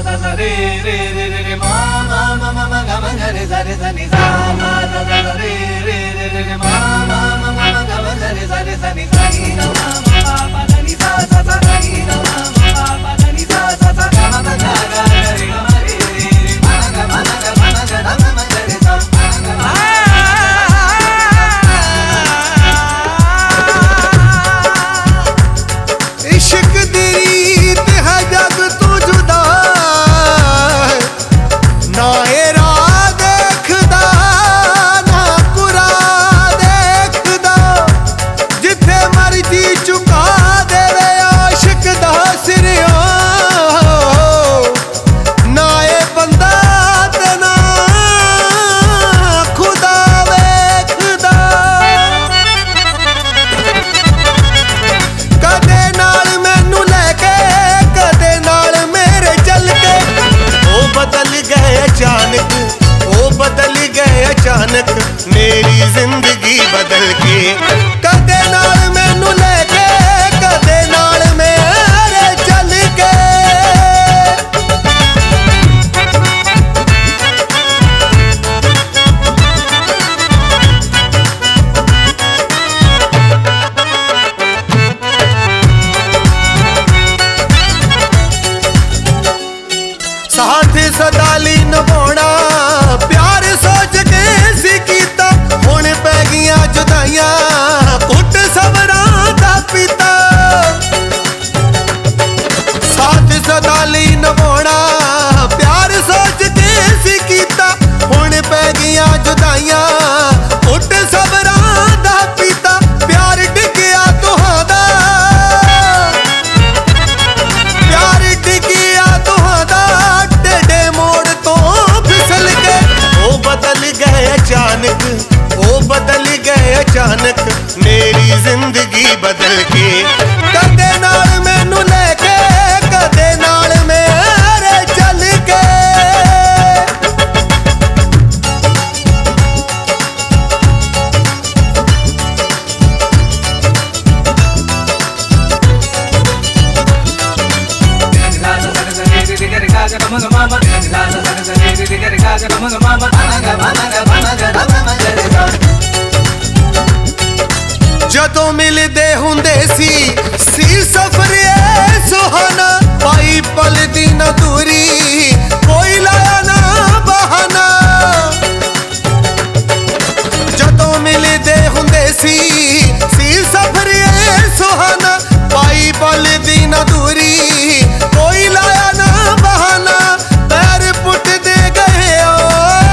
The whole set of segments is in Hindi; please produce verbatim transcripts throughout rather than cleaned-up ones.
मेरी जिंदगी बदल के कदे नाल मैनू लेके कदे नाल मेरे चल के। साथ सदाली निभाना प्यार सोच के सी कीता हुण पै गईयां जुदाइयां घुट सबरां दा पीता। साथ सदाली निभाना प्यार सोच के सी कीता हुण पै गईयां जुदाइयां घुट सबरां दा पीता। प्यार डिग्गिया तुहां प्यार डिग्गिया तुहां टेढ़े मोड़ तो फिसल के ओ बदल गए अचानक ओ बदल गए अचानक मेरी जिंदगी बदल के कदे नाल मैनू लेके कदे नाल मेरे चल के। जदों मिलदे हुंदे सी सी सफर ए सुहाना पाई पल दी न दूरी कोई लाया ना बहाना। जदों मिलदे हुंदे सी सी सफर ए सुहाना पाई पल दी न दूरी कोई लाया ना बहाना। पैर पुट दे गए ओ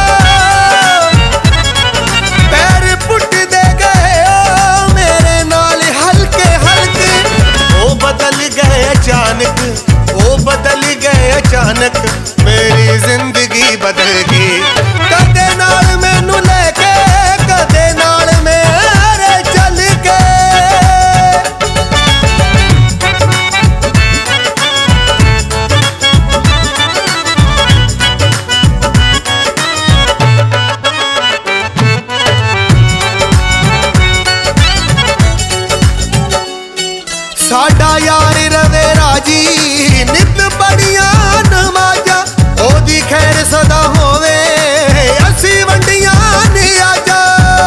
पैर पुट दे गए ओ मेरे नाल हल्के हल्के ओ बदल गए अचानक ओ बदल गए अचानक मेरी जिंदगी बदल गई कदे नाल मैनू लेके कदे नाल मेरे चल के। साडा यार रवे राजी नित बड़ियां नमाजा ओदी खैर सदा होवे असी वंडियां नियाजा।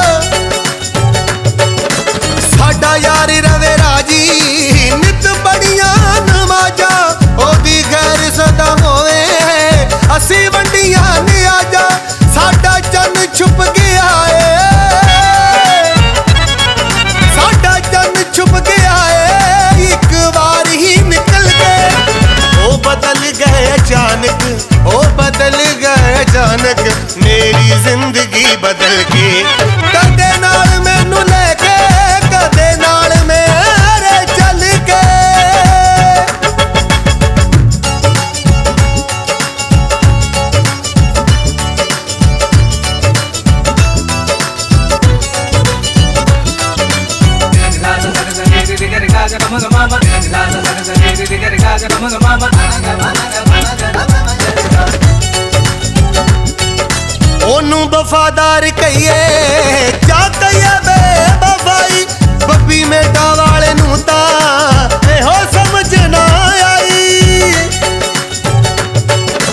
साडा यार रवे राजी नित बड़ियां नमाजा ओदी खैर सदा होवे असी वंडियां नियाजा। साडा चन छुप गया है साडा चन छुप गया है एक बार ही निकल गए ओ बदल गए अचानक ओ बदल गए अचानक मेरी जिंदगी बदल के कदे नाल मैनू लेके कदे नाल मेरे चल के। ओनू वफादार कहिए क्या कहिए बे वफाई बब्बी मेटा वाले नू तां एहो समझ ना आई।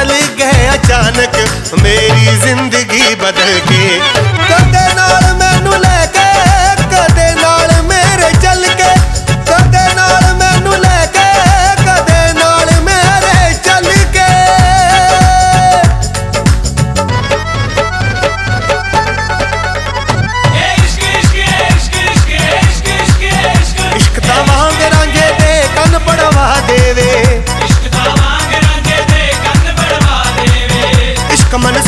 बदल गए अचानक मेरी जिंदगी बदल के कदे नाल मैनू लैके कदे नाल मेरे चल के कदे नाल मैनू लैके कदे नाल मेरे चल के इश्क दा वांग रांझे दे कन पड़वा देवे इश्क मन